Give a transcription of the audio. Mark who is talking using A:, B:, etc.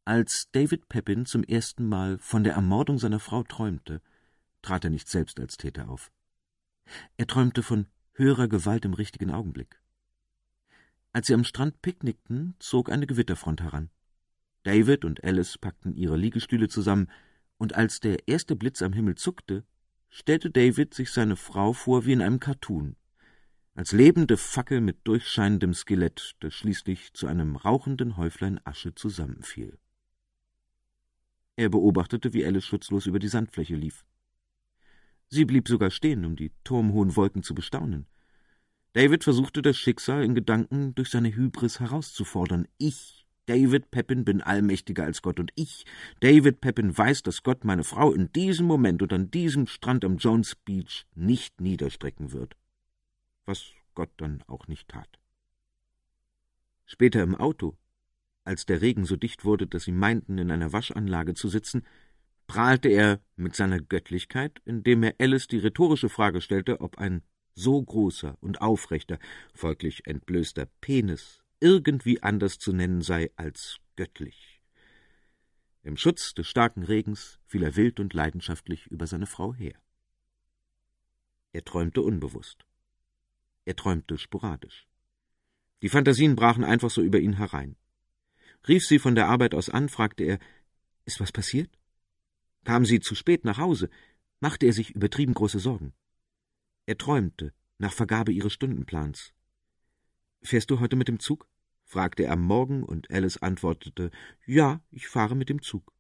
A: Als David Pepin zum ersten Mal von der Ermordung seiner Frau träumte, trat er nicht selbst als Täter auf. Er träumte von höherer Gewalt im richtigen Augenblick. Als sie am Strand picknickten, zog eine Gewitterfront heran. David und Alice packten ihre Liegestühle zusammen, und als der erste Blitz am Himmel zuckte, stellte David sich seine Frau vor wie in einem Cartoon, als lebende Fackel mit durchscheinendem Skelett, das schließlich zu einem rauchenden Häuflein Asche zusammenfiel. Er beobachtete, wie Alice schutzlos über die Sandfläche lief. Sie blieb sogar stehen, um die turmhohen Wolken zu bestaunen. David versuchte das Schicksal in Gedanken durch seine Hybris herauszufordern. Ich, David Pepin, bin allmächtiger als Gott, und ich, David Pepin, weiß, dass Gott meine Frau in diesem Moment und an diesem Strand am Jones Beach nicht niederstrecken wird. Was Gott dann auch nicht tat. Später im Auto, als der Regen so dicht wurde, dass sie meinten, in einer Waschanlage zu sitzen, prahlte er mit seiner Göttlichkeit, indem er Alice die rhetorische Frage stellte, ob ein so großer und aufrechter, folglich entblößter Penis irgendwie anders zu nennen sei als göttlich. Im Schutz des starken Regens fiel er wild und leidenschaftlich über seine Frau her. Er träumte unbewusst. Er träumte sporadisch. Die Phantasien brachen einfach so über ihn herein. Rief sie von der Arbeit aus an, fragte er, »Ist was passiert?« Kam sie zu spät nach Hause, machte er sich übertrieben große Sorgen. Er träumte nach Vergabe ihres Stundenplans. »Fährst du heute mit dem Zug?« fragte er am Morgen, und Alice antwortete, »Ja, ich fahre mit dem Zug.«